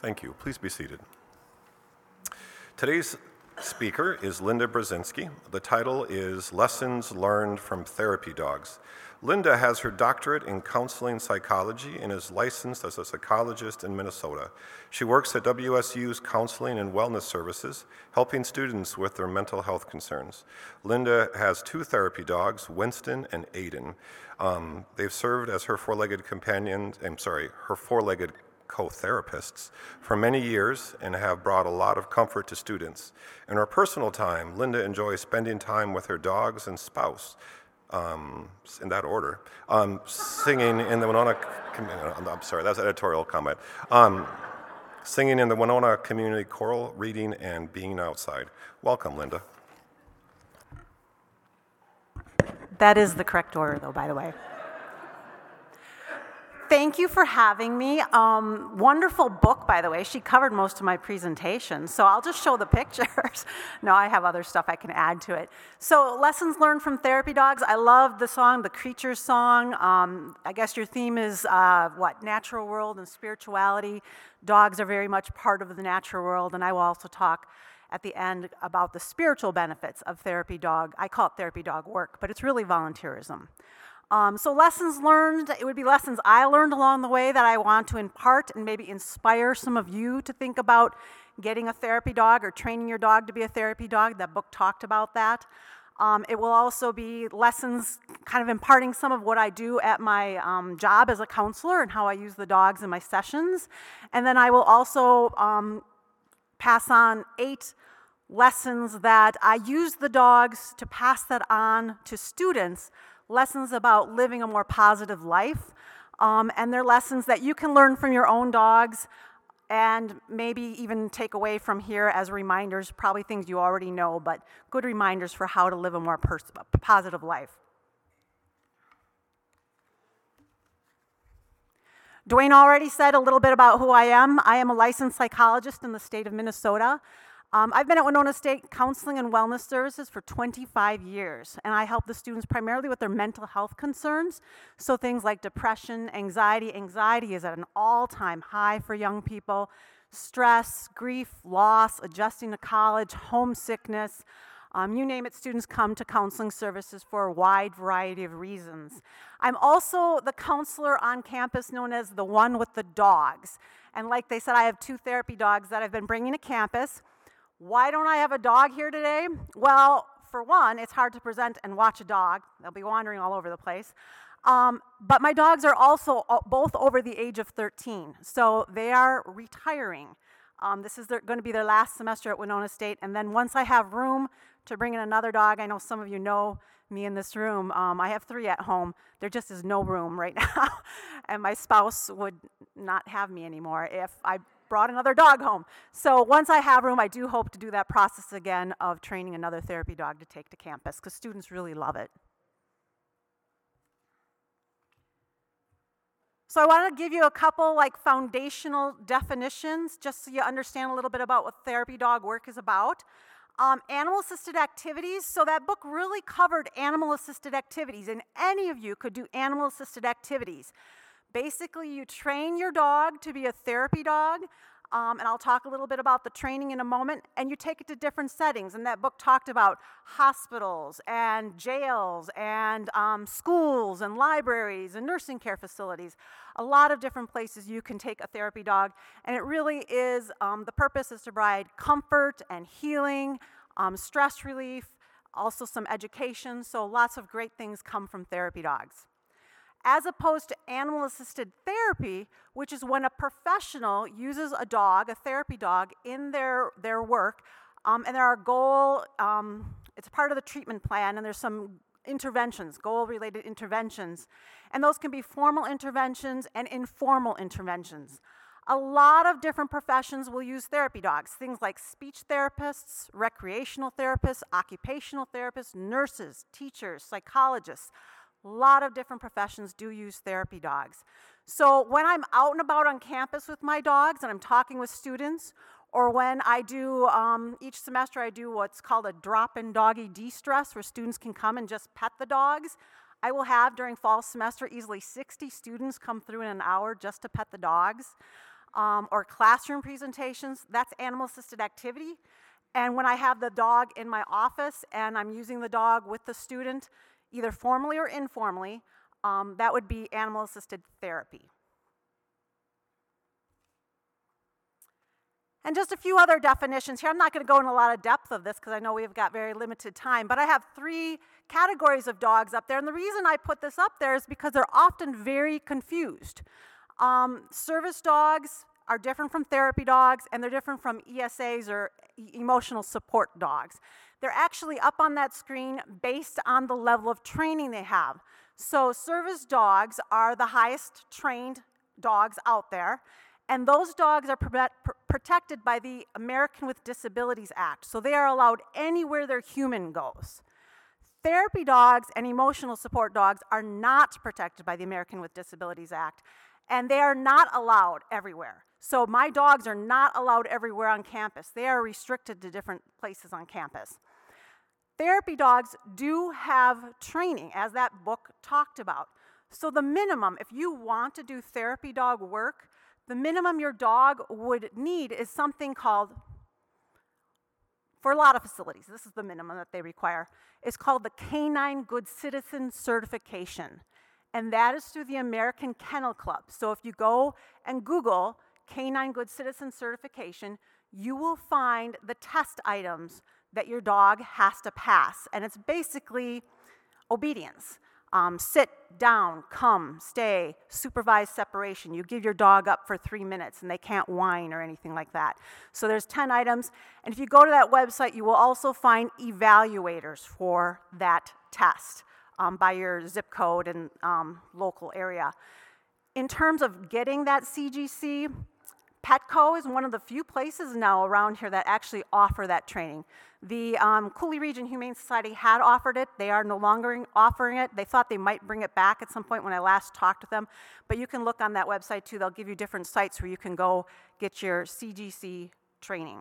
Thank you. Please be seated. Today's speaker is Linda Brzezinski. The title is Lessons Learned from Therapy Dogs. Linda has her doctorate in counseling psychology and is licensed as a psychologist in Minnesota. She works at WSU's Counseling and Wellness Services, helping students with their mental health concerns. Linda has two therapy dogs, Winston and Aiden. They've served as her four-legged co-therapists for many years and have brought a lot of comfort to students. In her personal time, Linda enjoys spending time with her dogs and spouse, in that order, singing in the Winona, that's an editorial comment, singing in the Winona Community Choral, reading, and being outside. Welcome, Linda. That is the correct order, though, by the way. Thank you for having me. Wonderful book, by the way. She covered most of my presentation, so I'll just show the pictures. No, I have other stuff I can add to it. So, lessons learned from therapy dogs. I love the song, the Creatures song. I guess your theme is, natural world and spirituality. Dogs are very much part of the natural world, and I will also talk at the end about the spiritual benefits of therapy dog. I call it therapy dog work, but it's really volunteerism. So lessons learned, it would be lessons I learned along the way that I want to impart and maybe inspire some of you to think about getting a therapy dog or training your dog to be a therapy dog. That book talked about that. It will also be lessons kind of imparting some of what I do at my job as a counselor and how I use the dogs in my sessions. And then I will also pass on 8 lessons that I use the dogs to pass that on to students. Lessons about living a more positive life, and they're lessons that you can learn from your own dogs and maybe even take away from here as reminders, probably things you already know, but good reminders for how to live a more positive life. Dwayne already said a little bit about who I am. I am a licensed psychologist in the state of Minnesota. I've been at Winona State Counseling and Wellness Services for 25 years, and I help the students primarily with their mental health concerns. So things like depression, anxiety. Anxiety is at an all-time high for young people. Stress, grief, loss, adjusting to college, homesickness. You name it, students come to counseling services for a wide variety of reasons. I'm also the counselor on campus known as the one with the dogs. And like they said, I have 2 therapy dogs that I've been bringing to campus. Why don't I have a dog here today? Well, for one, it's hard to present and watch a dog. They'll be wandering all over the place. But my dogs are also both over the age of 13, so they are retiring. This is going to be their last semester at Winona State, and then once I have room to bring in another dog, I know some of you know me in this room. I have 3 at home. There just is no room right now, and my spouse would not have me anymore if I brought another dog home. So once I have room, I do hope to do that process again of training another therapy dog to take to campus because students really love it. So I want to give you a couple foundational definitions just so you understand a little bit about what therapy dog work is about. Animal-assisted activities, so that book really covered animal-assisted activities, and any of you could do animal-assisted activities. Basically, you train your dog to be a therapy dog, and I'll talk a little bit about the training in a moment, and you take it to different settings, and that book talked about hospitals and jails and schools and libraries and nursing care facilities, a lot of different places you can take a therapy dog, and it really is, the purpose is to provide comfort and healing, stress relief, also some education, so lots of great things come from therapy dogs. As opposed to animal-assisted therapy, which is when a professional uses a dog, a therapy dog, in their work, and there are it's part of the treatment plan, and there's some interventions, goal-related interventions, and those can be formal interventions and informal interventions. A lot of different professions will use therapy dogs, things like speech therapists, recreational therapists, occupational therapists, nurses, teachers, psychologists. A lot of different professions do use therapy dogs. So when I'm out and about on campus with my dogs and I'm talking with students, or when I do, each semester I do what's called a drop-in doggy de-stress, where students can come and just pet the dogs. I will have, during fall semester, easily 60 students come through in an hour just to pet the dogs. or classroom presentations, that's animal-assisted activity. And when I have the dog in my office and I'm using the dog with the student, either formally or informally, that would be animal-assisted therapy. And just a few other definitions here. I'm not going to go in a lot of depth of this because I know we've got very limited time, but I have 3 categories of dogs up there. And the reason I put this up there is because they're often very confused. Service dogs are different from therapy dogs, and they're different from ESAs or emotional support dogs. They're actually up on that screen based on the level of training they have. So service dogs are the highest trained dogs out there. And those dogs are protected by the American with Disabilities Act. So they are allowed anywhere their human goes. Therapy dogs and emotional support dogs are not protected by the American with Disabilities Act. And they are not allowed everywhere. So my dogs are not allowed everywhere on campus. They are restricted to different places on campus. Therapy dogs do have training, as that book talked about. So the minimum, if you want to do therapy dog work, the minimum your dog would need is something called, for a lot of facilities, this is the minimum that they require, it's called the Canine Good Citizen Certification. And that is through the American Kennel Club. So if you go and Google Canine Good Citizen Certification, you will find the test items that your dog has to pass. And it's basically obedience. Sit, down, come, stay, supervised separation. You give your dog up for 3 minutes and they can't whine or anything like that. So there's 10 items. And if you go to that website, you will also find evaluators for that test by your zip code and local area. In terms of getting that CGC, Petco is one of the few places now around here that actually offer that training. The Cooley Region Humane Society had offered it. They are no longer offering it. They thought they might bring it back at some point when I last talked to them. But you can look on that website too. They'll give you different sites where you can go get your CGC training.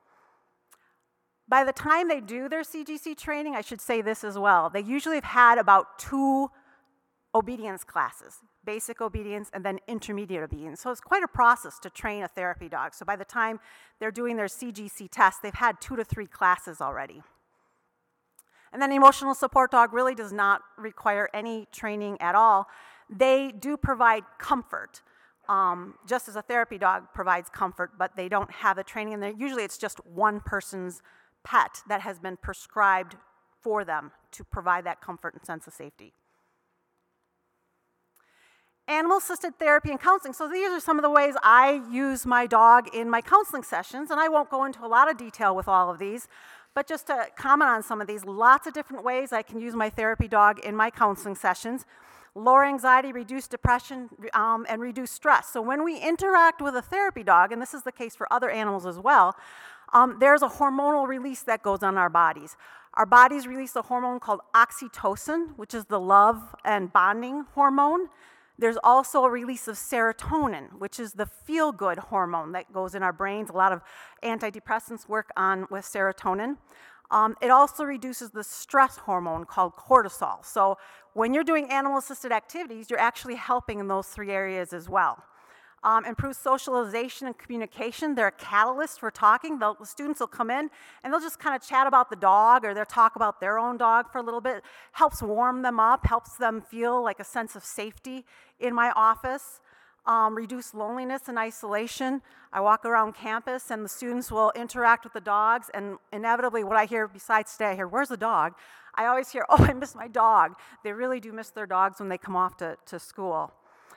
By the time they do their CGC training, I should say this as well, they usually have had about 2 obedience classes, basic obedience and then intermediate obedience. So it's quite a process to train a therapy dog. So by the time they're doing their CGC test, they've had 2 to 3 classes already. And then emotional support dog really does not require any training at all. They do provide comfort, just as a therapy dog provides comfort, but they don't have the training in there. Usually it's just one person's pet that has been prescribed for them to provide that comfort and sense of safety. Animal-assisted therapy and counseling. So these are some of the ways I use my dog in my counseling sessions, and I won't go into a lot of detail with all of these, but just to comment on some of these, lots of different ways I can use my therapy dog in my counseling sessions. Lower anxiety, reduce depression, and reduce stress. So when we interact with a therapy dog, and this is the case for other animals as well, there's a hormonal release that goes on our bodies. Our bodies release a hormone called oxytocin, which is the love and bonding hormone. There's also a release of serotonin, which is the feel-good hormone that goes in our brains. A lot of antidepressants work on with serotonin. It also reduces the stress hormone called cortisol. So when you're doing animal-assisted activities, you're actually helping in those 3 areas as well. Improve socialization and communication. They're a catalyst for talking. The students will come in and they'll just kind of chat about the dog, or they'll talk about their own dog for a little bit. Helps warm them up, helps them feel like a sense of safety in my office. Reduce loneliness and isolation. I walk around campus and the students will interact with the dogs, and inevitably what I hear, besides today, I hear, "Where's the dog?" I always hear, "Oh, I miss my dog." They really do miss their dogs when they come off to school.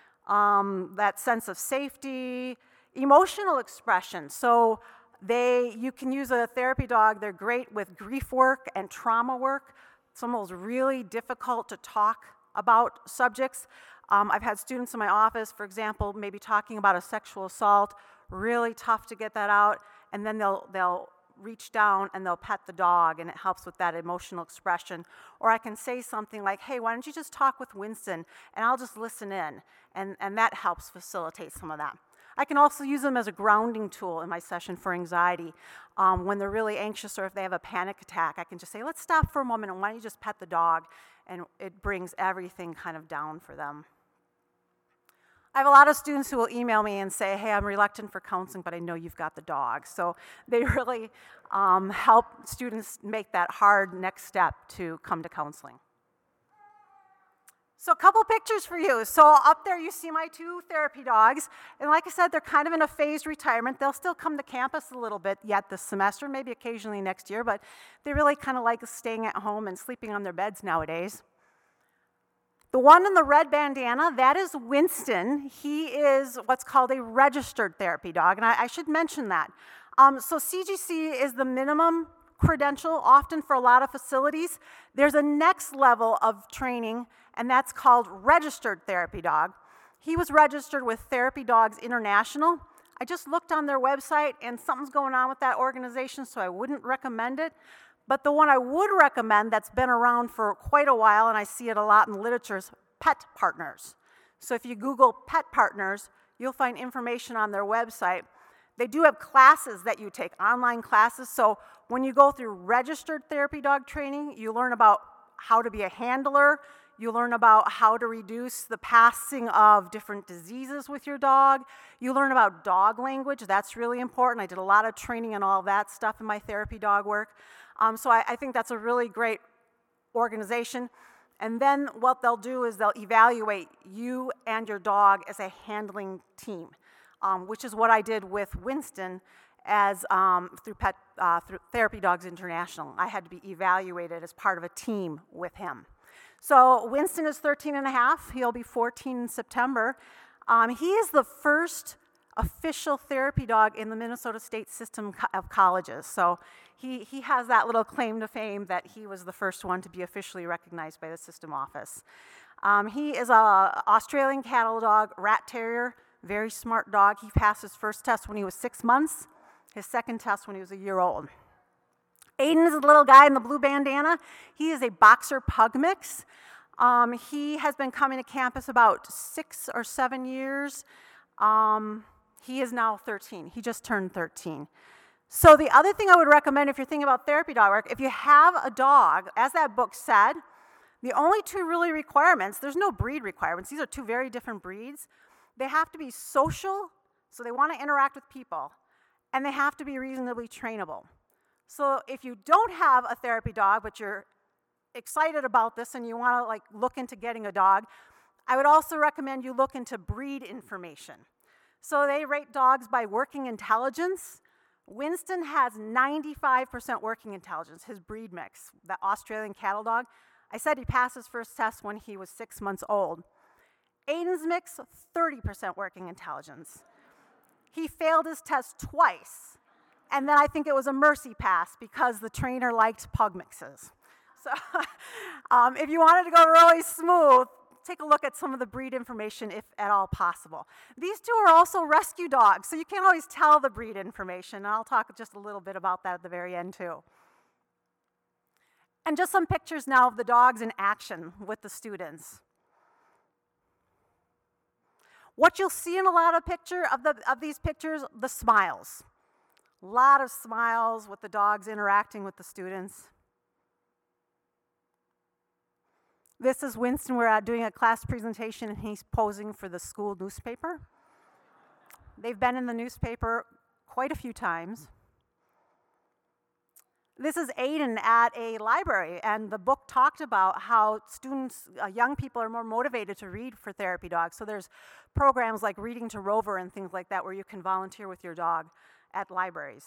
That sense of safety, emotional expression. So you can use a therapy dog. They're great with grief work and trauma work. Some of those really difficult to talk about subjects. I've had students in my office, for example, maybe talking about a sexual assault, really tough to get that out, and then they'll reach down and they'll pet the dog, and it helps with that emotional expression. Or I can say something like, "Hey, why don't you just talk with Winston, and I'll just listen in," and that helps facilitate some of that. I can also use them as a grounding tool in my session for anxiety. When they're really anxious or if they have a panic attack, I can just say, "Let's stop for a moment, and why don't you just pet the dog?" And it brings everything kind of down for them. I have a lot of students who will email me and say, hey, I'm reluctant for counseling, but I know you've got the dog. So they really help students make that hard next step to come to counseling. So a couple pictures for you. So up there you see my 2 therapy dogs. And like I said, they're kind of in a phased retirement. They'll still come to campus a little bit yet this semester, maybe occasionally next year, but they really kind of like staying at home and sleeping on their beds nowadays. The one in the red bandana, that is Winston. He is what's called a registered therapy dog, and I should mention that. So CGC is the minimum credential, often for a lot of facilities. There's a next level of training, and that's called registered therapy dog. He was registered with Therapy Dogs International. I just looked on their website, and something's going on with that organization, so I wouldn't recommend it. But the one I would recommend that's been around for quite a while, and I see it a lot in the literature, is Pet Partners. So if you Google Pet Partners, you'll find information on their website. They do have classes that you take, online classes. So when you go through registered therapy dog training, you learn about how to be a handler. You learn about how to reduce the passing of different diseases with your dog. You learn about dog language. That's really important. I did a lot of training on all that stuff in my therapy dog work. So I think that's a really great organization. And then what they'll do is they'll evaluate you and your dog as a handling team, which is what I did with Winston as through Therapy Dogs International. I had to be evaluated as part of a team with him. So Winston is 13 and a half. He'll be 14 in September. He is the first official therapy dog in the Minnesota State system of colleges. So he has that little claim to fame that he was the first one to be officially recognized by the system office. He is an Australian cattle dog, rat terrier, very smart dog. He passed his first test when he was 6 months, his second test when he was a year old. Aiden is a little guy in the blue bandana. He is a boxer pug mix. He has been coming to campus about 6 or 7 years. He is now 13. He just turned 13. So the other thing I would recommend if you're thinking about therapy dog work, if you have a dog, as that book said, the only 2 really requirements, there's no breed requirements. These are 2 very different breeds. They have to be social, so they want to interact with people, and they have to be reasonably trainable. So if you don't have a therapy dog, but you're excited about this and you want to look into getting a dog, I would also recommend you look into breed information. So they rate dogs by working intelligence. Winston has 95% working intelligence, his breed mix, the Australian cattle dog. I said he passed his first test when he was 6 months old. Aiden's mix, 30% working intelligence. He failed his test twice, and then I think it was a mercy pass because the trainer liked pug mixes. So if you wanted to go really smooth, take a look at some of the breed information if at all possible. These 2 are also rescue dogs, so you can't always tell the breed information, and I'll talk just a little bit about that at the very end too. And just some pictures now of the dogs in action with the students. What you'll see in a lot of these pictures, the smiles. A lot of smiles with the dogs interacting with the students. This is Winston. We're doing a class presentation, and he's posing for the school newspaper. They've been in the newspaper quite a few times. This is Aiden at a library, and the book talked about how students, young people, are more motivated to read for therapy dogs. So there's programs like Reading to Rover and things like that where you can volunteer with your dog at libraries.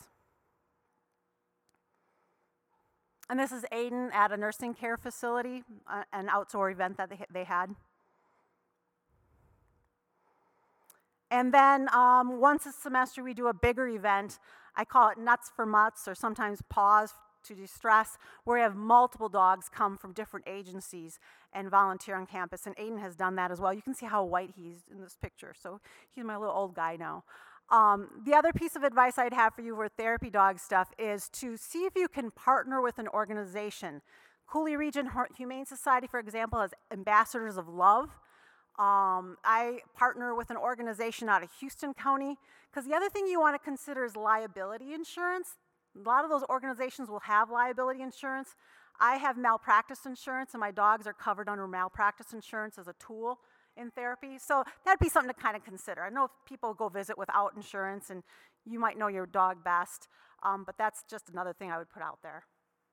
And this is Aiden at a nursing care facility, an outdoor event that they had. And then once a semester we do a bigger event. I call it Nuts for Mutts, or sometimes Paws to Distress, where we have multiple dogs come from different agencies and volunteer on campus. And Aiden has done that as well. You can see how white he's in this picture. So he's my little old guy now. The other piece of advice I'd have for you with therapy dog stuff is to see if you can partner with an organization. Coulee Region Humane Society, for example, has Ambassadors of Love. I partner with an organization out of Houston County, because the other thing you want to consider is liability insurance. A lot of those organizations will have liability insurance. I have malpractice insurance, and my dogs are covered under malpractice insurance as a tool in therapy. So that'd be something to kind of consider. I know people go visit without insurance, and you might know your dog best, but that's just another thing I would put out there.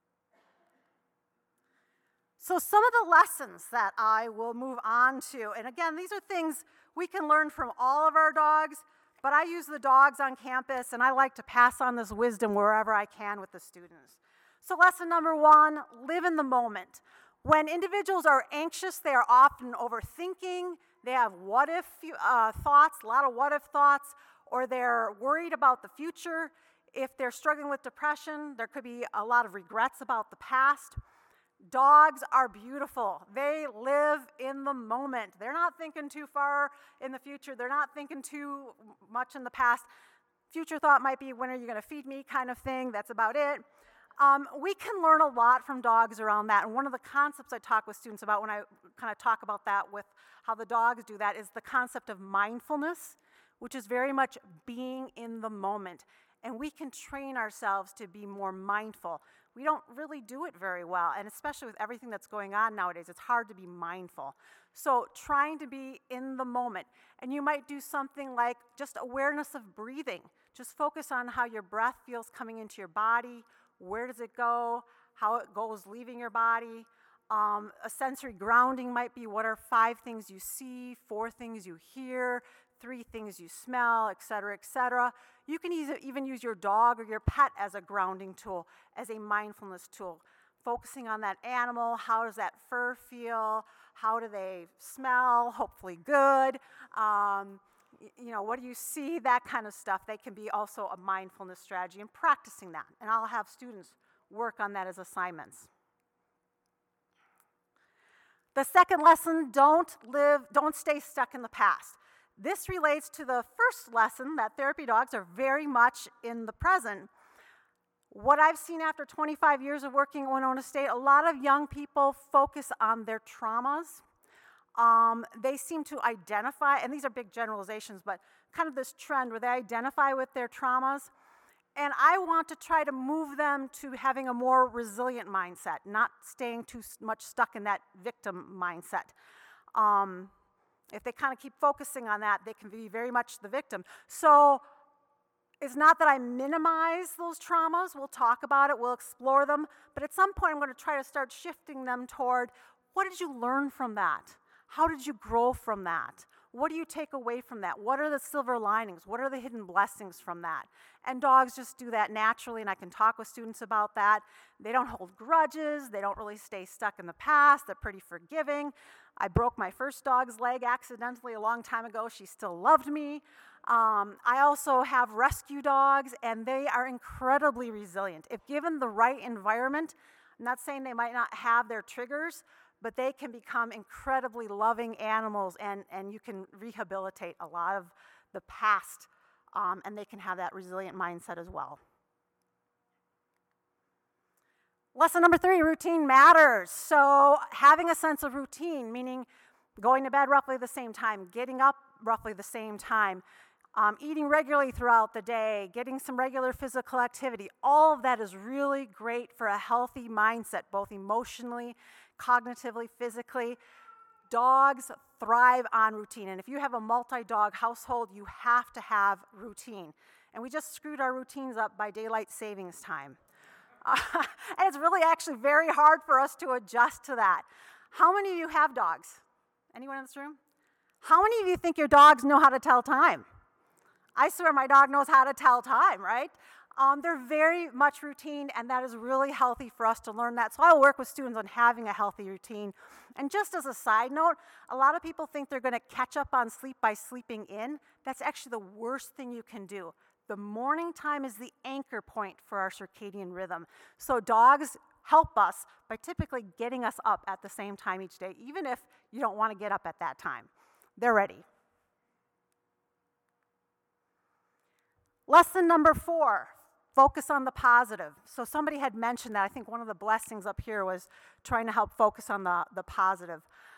So some of the lessons that I will move on to, and again, these are things we can learn from all of our dogs, but I use the dogs on campus, and I like to pass on this wisdom wherever I can with the students. So lesson number 1, live in the moment. When individuals are anxious, they are often overthinking, they have what-if thoughts, a lot of what-if thoughts, or they're worried about the future. If they're struggling with depression, there could be a lot of regrets about the past. Dogs are beautiful. They live in the moment. They're not thinking too far in the future. They're not thinking too much in the past. Future thought might be, when are you going to feed me kind of thing. That's about it. We can learn a lot from dogs around that. And one of the concepts I talk with students about when I kind of talk about that with how the dogs do that is the concept of mindfulness, which is very much being in the moment. And we can train ourselves to be more mindful. We don't really do it very well, and especially with everything that's going on nowadays, it's hard to be mindful. So trying to be in the moment. And you might do something like just awareness of breathing. Just focus on how your breath feels coming into your body, where does it go, how it goes leaving your body. A sensory grounding might be, what are 5 things you see, 4 things you hear, 3 things you smell, et cetera, et cetera. You can even use your dog or your pet as a grounding tool, as a mindfulness tool. Focusing on that animal, how does that fur feel? How do they smell? Hopefully good. What do you see? That kind of stuff. They can be also a mindfulness strategy, and practicing that. And I'll have students work on that as assignments. The second lesson, don't stay stuck in the past. This relates to the first lesson, that therapy dogs are very much in the present. What I've seen after 25 years of working at Winona State, a lot of young people focus on their traumas. They seem to identify, and these are big generalizations, but kind of this trend where they identify with their traumas. And I want to try to move them to having a more resilient mindset, not staying too much stuck in that victim mindset. If they kind of keep focusing on that, they can be very much the victim. So it's not that I minimize those traumas. We'll talk about it. We'll explore them. But at some point, I'm going to try to start shifting them toward, what did you learn from that? How did you grow from that? What do you take away from that? What are the silver linings? What are the hidden blessings from that? And dogs just do that naturally, and I can talk with students about that. They don't hold grudges. They don't really stay stuck in the past. They're pretty forgiving. I broke my first dog's leg accidentally a long time ago. She still loved me. I also have rescue dogs, and they are incredibly resilient. If given the right environment, I'm not saying they might not have their triggers, but they can become incredibly loving animals, and you can rehabilitate a lot of the past, and they can have that resilient mindset as well. Lesson number 3, routine matters. So having a sense of routine, meaning going to bed roughly the same time, getting up roughly the same time, eating regularly throughout the day, getting some regular physical activity, all of that is really great for a healthy mindset, both emotionally, cognitively, physically. Dogs thrive on routine, and if you have a multi-dog household, you have to have routine. And we just screwed our routines up by daylight savings time. And it's really actually very hard for us to adjust to that. How many of you have dogs? Anyone in this room? How many of you think your dogs know how to tell time? I swear my dog knows how to tell time, right? They're very much routine, and that is really healthy for us to learn that. So I'll work with students on having a healthy routine. And just as a side note, a lot of people think they're going to catch up on sleep by sleeping in. That's actually the worst thing you can do. The morning time is the anchor point for our circadian rhythm. So dogs help us by typically getting us up at the same time each day, even if you don't want to get up at that time. They're ready. Lesson number 4, focus on the positive. So somebody had mentioned that. I think one of the blessings up here was trying to help focus on the positive.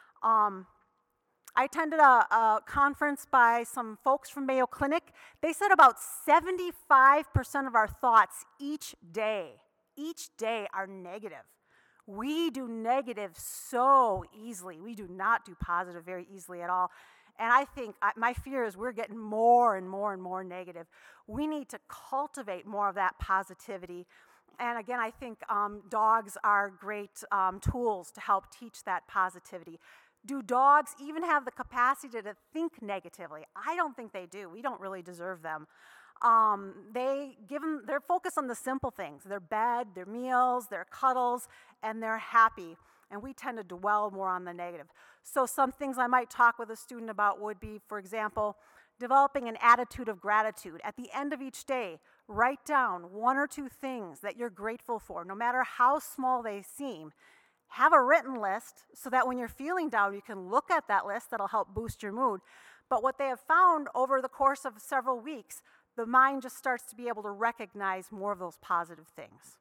I attended a conference by some folks from Mayo Clinic. They said about 75% of our thoughts each day are negative. We do negative so easily. We do not do positive very easily at all. And I think my fear is we're getting more and more and more negative. We need to cultivate more of that positivity. And again, I think dogs are great tools to help teach that positivity. Do dogs even have the capacity to think negatively? I don't think they do. We don't really deserve them. They're focused on the simple things: their bed, their meals, their cuddles, and they're happy. And we tend to dwell more on the negative. So some things I might talk with a student about would be, for example, developing an attitude of gratitude. At the end of each day, write down 1 or 2 things that you're grateful for, no matter how small they seem. Have a written list so that when you're feeling down, you can look at that list. That'll help boost your mood. But what they have found over the course of several weeks, the mind just starts to be able to recognize more of those positive things.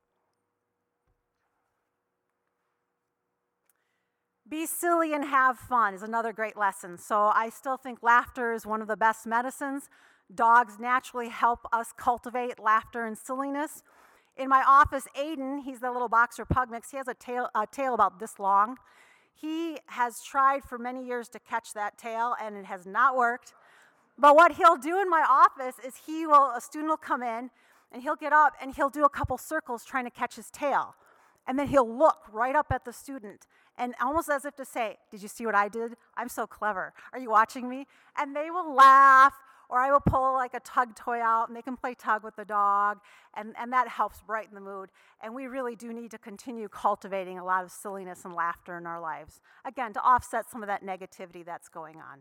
Be silly and have fun is another great lesson. So I still think laughter is one of the best medicines. Dogs naturally help us cultivate laughter and silliness. In my office, Aiden, he's the little boxer pug mix, he has a tail about this long. He has tried for many years to catch that tail, and it has not worked. But what he'll do in my office is a student will come in, and he'll get up, and he'll do a couple circles trying to catch his tail. And then he'll look right up at the student, and almost as if to say, "Did you see what I did? I'm so clever. Are you watching me?" And they will laugh, or I will pull like a tug toy out, and they can play tug with the dog, and that helps brighten the mood. And we really do need to continue cultivating a lot of silliness and laughter in our lives, again, to offset some of that negativity that's going on.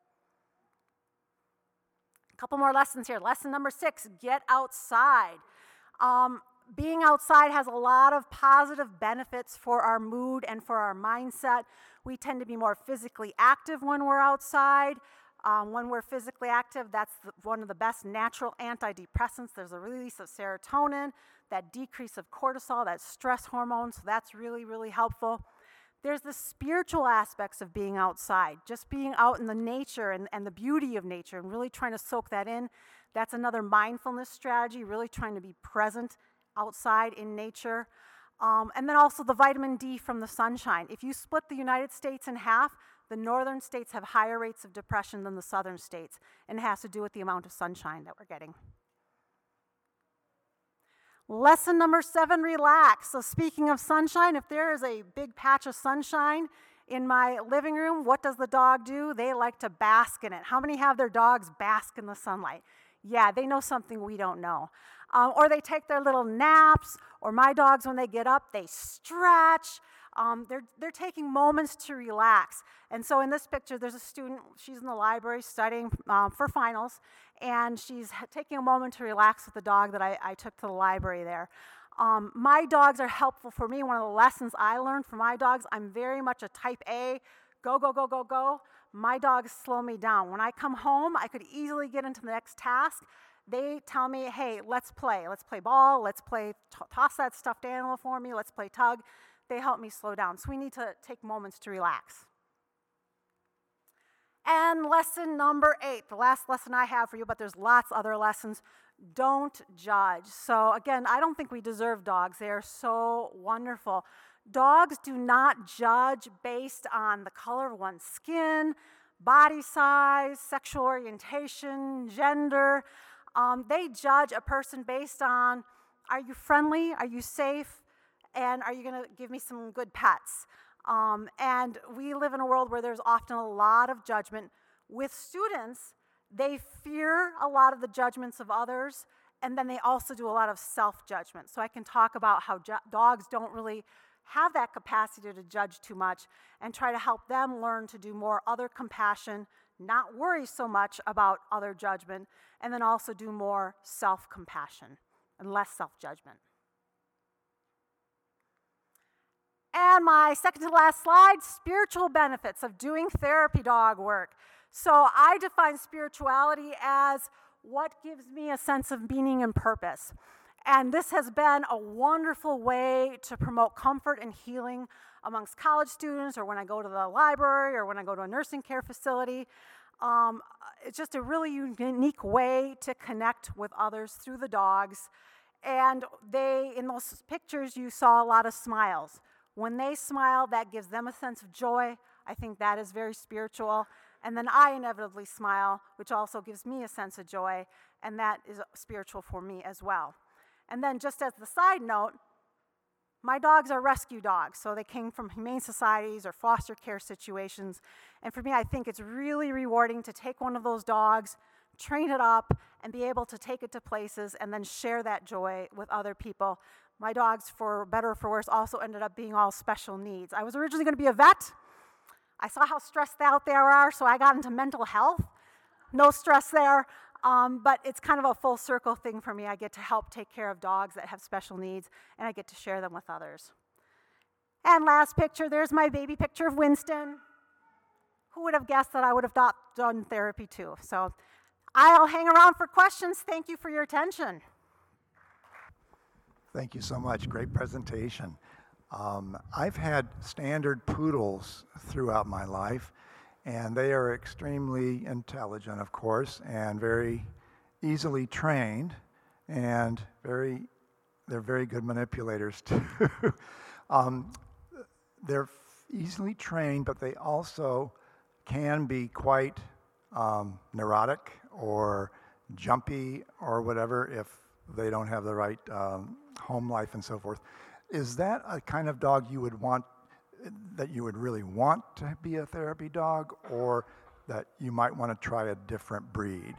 A couple more lessons here. Lesson number 6, get outside. Being outside has a lot of positive benefits for our mood and for our mindset. We tend to be more physically active when we're outside. When we're physically active, that's one of the best natural antidepressants. There's a release of serotonin, that decrease of cortisol, that stress hormone, so that's really, really helpful. There's the spiritual aspects of being outside, just being out in the nature and the beauty of nature and really trying to soak that in. That's another mindfulness strategy, really trying to be present outside in nature. And then also the vitamin D from the sunshine. If you split the United States in half, the northern states have higher rates of depression than the southern states, and it has to do with the amount of sunshine that we're getting. Lesson number 7, relax. So speaking of sunshine, if there is a big patch of sunshine in my living room, what does the dog do? They like to bask in it. How many have their dogs bask in the sunlight? Yeah, they know something we don't know. Or they take their little naps, or my dogs, when they get up, they stretch. They're taking moments to relax. And so in this picture, there's a student, she's in the library studying for finals, and she's taking a moment to relax with the dog that I took to the library there. My dogs are helpful for me. One of the lessons I learned from my dogs, I'm very much a type A, go, go, go, go, go. My dogs slow me down. When I come home, I could easily get into the next task. They tell me, hey, let's play ball, let's play, toss that stuffed animal for me, let's play tug. They help me slow down. So we need to take moments to relax. And lesson number 8, the last lesson I have for you, but there's lots of other lessons. Don't judge. So again, I don't think we deserve dogs. They are so wonderful. Dogs do not judge based on the color of one's skin, body size, sexual orientation, gender. They judge a person based on, are you friendly, are you safe, and are you going to give me some good pets? And we live in a world where there's often a lot of judgment. With students, they fear a lot of the judgments of others, and then they also do a lot of self-judgment. So I can talk about how dogs don't really have that capacity to judge too much, and try to help them learn to do more other compassion, not worry so much about other judgment, and then also do more self-compassion and less self-judgment. And my second to last slide, spiritual benefits of doing therapy dog work. So I define spirituality as what gives me a sense of meaning and purpose. And this has been a wonderful way to promote comfort and healing amongst college students, or when I go to the library, or when I go to a nursing care facility. It's just a really unique way to connect with others through the dogs. And in those pictures, you saw a lot of smiles. When they smile, that gives them a sense of joy. I think that is very spiritual. And then I inevitably smile, which also gives me a sense of joy, and that is spiritual for me as well. And then just as the side note, my dogs are rescue dogs, so they came from humane societies or foster care situations. And for me, I think it's really rewarding to take one of those dogs, train it up, and be able to take it to places and then share that joy with other people. My dogs, for better or for worse, also ended up being all special needs. I was originally going to be a vet. I saw how stressed out they are, so I got into mental health. No stress there, but it's kind of a full circle thing for me. I get to help take care of dogs that have special needs, and I get to share them with others. And last picture, there's my baby picture of Winston. Who would have guessed that I would have done therapy too? So I'll hang around for questions. Thank you for your attention. Thank you so much. Great presentation. I've had standard poodles throughout my life, and they are extremely intelligent, of course, and very easily trained, and they're very good manipulators too. They're easily trained, but they also can be quite neurotic or jumpy or whatever if they don't have the right home life and so forth. Is that a kind of dog you would want, that you would really want to be a therapy dog, or that you might want to try a different breed?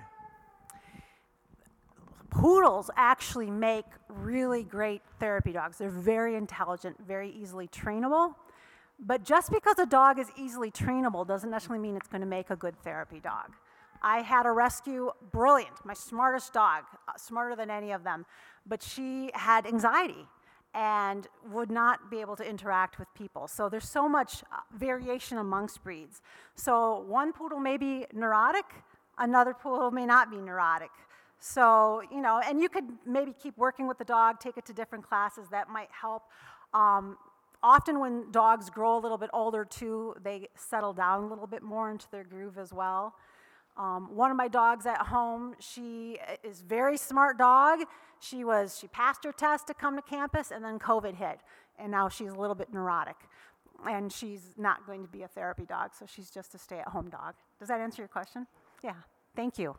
Poodles actually make really great therapy dogs. They're very intelligent, very easily trainable. But just because a dog is easily trainable doesn't necessarily mean it's going to make a good therapy dog. I had a rescue, brilliant, my smartest dog, smarter than any of them, but she had anxiety and would not be able to interact with people. So there's so much variation amongst breeds. So one poodle may be neurotic, another poodle may not be neurotic. So, and you could maybe keep working with the dog, take it to different classes, that might help. Often when dogs grow a little bit older too, they settle down a little bit more into their groove as well. One of my dogs at home, she is a very smart dog. She passed her test to come to campus, and then COVID hit, and now she's a little bit neurotic. And she's not going to be a therapy dog, so she's just a stay-at-home dog. Does that answer your question? Yeah, thank you.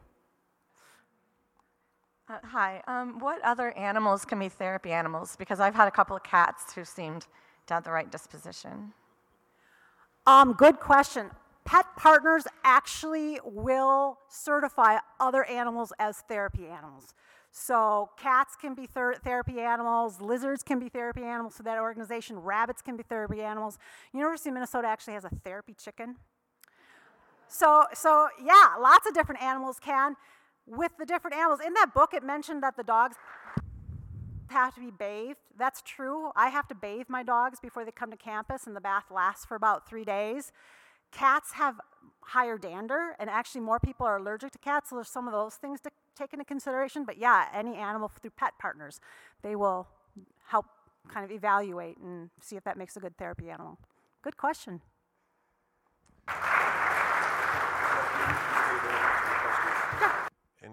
Hi, what other animals can be therapy animals? Because I've had a couple of cats who seemed to have the right disposition. Good question. Pet partners actually will certify other animals as therapy animals. So cats can be therapy animals, lizards can be therapy animals for that organization, rabbits can be therapy animals. University of Minnesota actually has a therapy chicken. So yeah, lots of different animals can. With the different animals, in that book it mentioned that the dogs have to be bathed. That's true. I have to bathe my dogs before they come to campus, and the bath lasts for about 3 days. Cats have higher dander, and actually more people are allergic to cats, so there's some of those things to take into consideration. But yeah, any animal through pet partners, they will help kind of evaluate and see if that makes a good therapy animal. Good question.